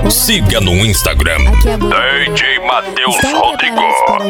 Siga no Instagram DJ Matheus Rodrigo.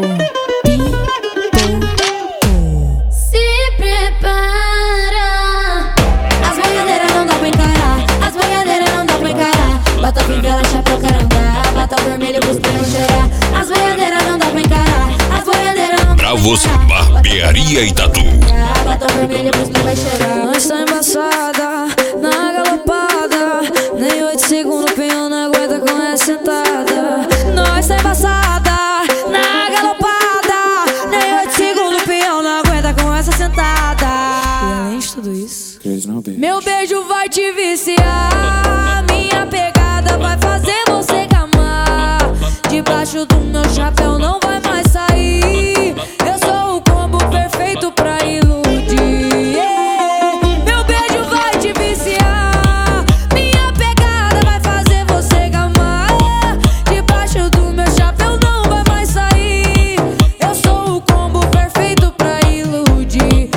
Se prepara. As boiadeiras não dá pra encarar. As boiadeiras não dá pra encarar. Bota fivela, chapéu, caranga. Bota vermelho pros pelos cheirar. As boiadeiras não dá pra encarar. As boiadeiras não dá pra Bravos encarar. Barbearia e Tatu. Bota vermelho pros pelos cheirar. Nós tá embaçada, na galopada. Nem 8 segundos o peão não aguenta com essa sentada. Nós tá embaçada, na galopada. Nem 8 segundos o peão não aguenta com essa sentada. E além de tudo isso, meu beijo vai te viciar. Minha pegada vai fazer você gamar. Debaixo do meu chapéu não vai mais sair. Eu sou o combo perfeito pra iludir. Meu beijo vai te viciar. Minha pegada vai fazer você gamar. Debaixo do meu chapéu não vai mais sair. Eu sou o combo perfeito pra iludir.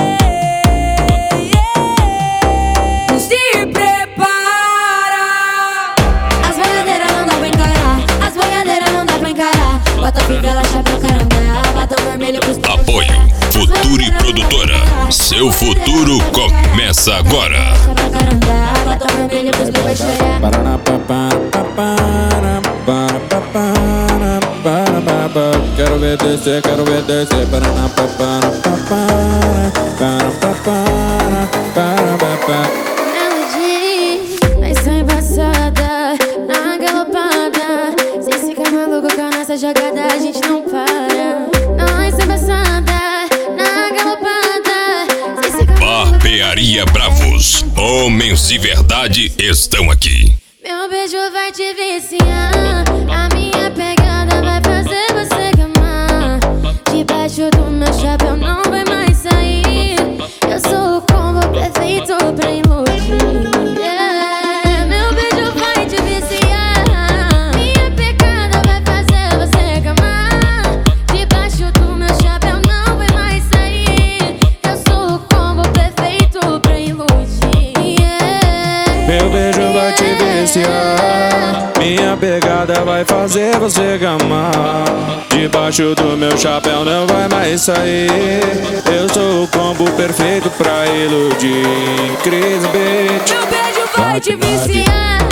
Se prepara. As boiadeiras não dá pra encarar. As boiadeiras não dá pra encarar. Bota fivela, chapéu, caranga. Bota vermelho pros pelos Apoio Futuri Produtora. Seu futuro começa agora. chapéu, caranga. Bota vermelho pros pelos cheirar. Quero ver descer, quero ver descer. Melody, mas tá embaçada, na galopada. Se ficar maluco com a nossa jogada, a gente não para. Nós tá embaçada, na galopada. Se ficar maluco, Barbearia Bravos. Homens de verdade estão aqui. meu beijo vai te viciar. A minha pegada vai fazer você gamar. Debaixo do meu chapéu não vai mais sair. Eu sou o combo perfeito pra iludir. Meu beijo vai te viciar. Minha pegada vai fazer você gamar. Debaixo do meu chapéu não vai mais sair. Eu sou o combo perfeito pra iludir. Meu beijo vai te viciar. Minha pegada vai fazer você gamar. Debaixo do meu chapéu não vai mais sair. Eu sou o combo perfeito pra iludir. Cris Beat. Meu beijo vai te viciar.